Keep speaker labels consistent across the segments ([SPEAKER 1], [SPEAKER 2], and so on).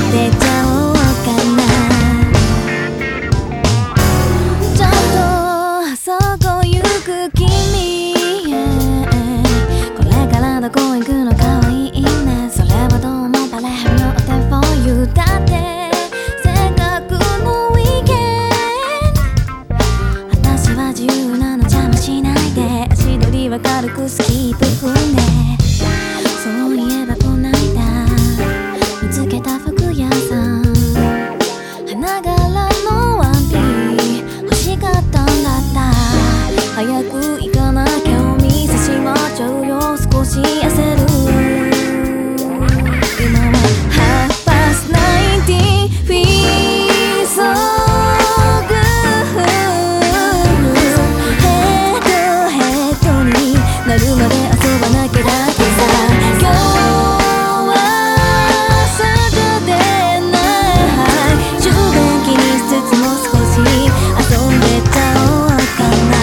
[SPEAKER 1] てちゃおうかな。ちょっとそこ行く君、これからどこ行くのかわいいね。それはどうもバレへんのって for you だって。せっかくのウィーケンド、私は自由なの邪魔しないで。足取りは軽くスキープ踏んで。そういえばこないだ見つけた服屋さん、花柄のワンピ欲しかったんだった。早く行かなきゃお店閉まっちゃうよ。少し焦る。今はhalf past 90 feel so good。 ヘッドヘッドになるまで遊ばなきゃだけさ。今日はサタデーナイト、充電気にしつつも少し遊んでちゃおうかな。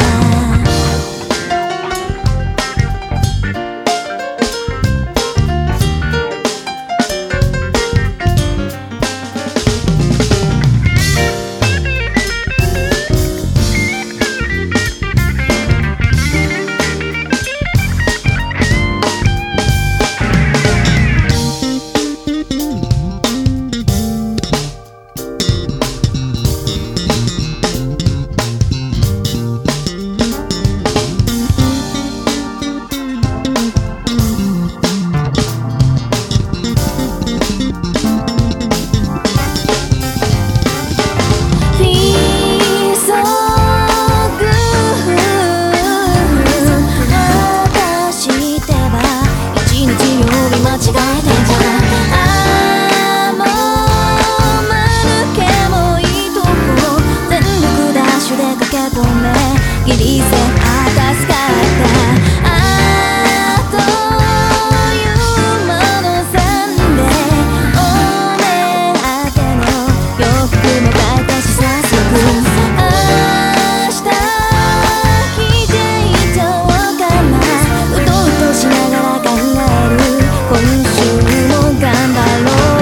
[SPEAKER 1] ギリセンあたすかった。あっという間の3でお目当ての洋服も買えたし、早速明日着ていっちゃおうかな。うとうとしながら考える。今週も頑張ろう。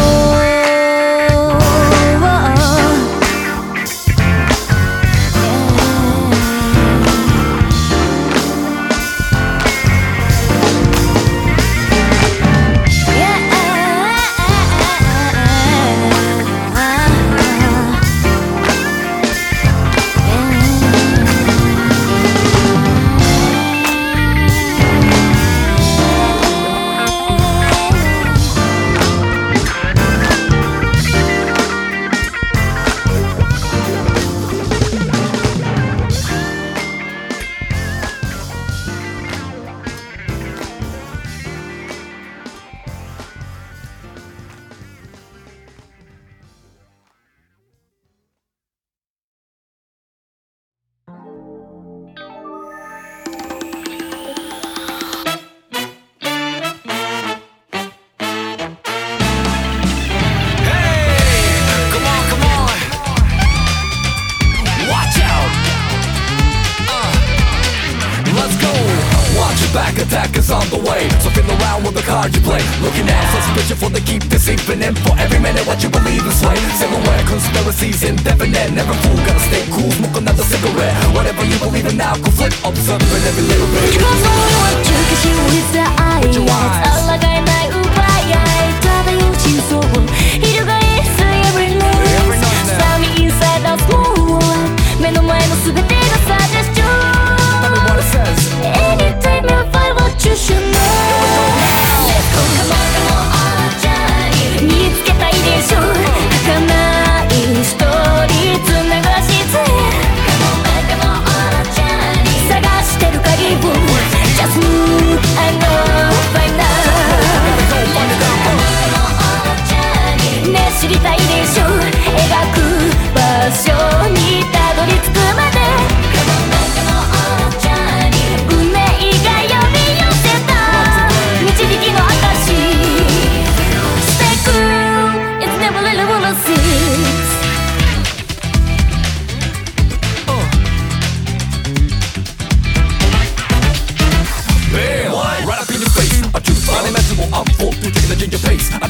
[SPEAKER 2] Back attack is on the way, so feel around with the card you play. Looking at suspicion for they keep deceiving, and for every minute what you believe is sway. Silhouette conspiracies indefinite, never fool, gotta stay cool, smoke another cigarette. Whatever you believe in now, go flip, observing every little bit.
[SPEAKER 1] 希望の中華心をいつ愛やつあらがえない奪い合い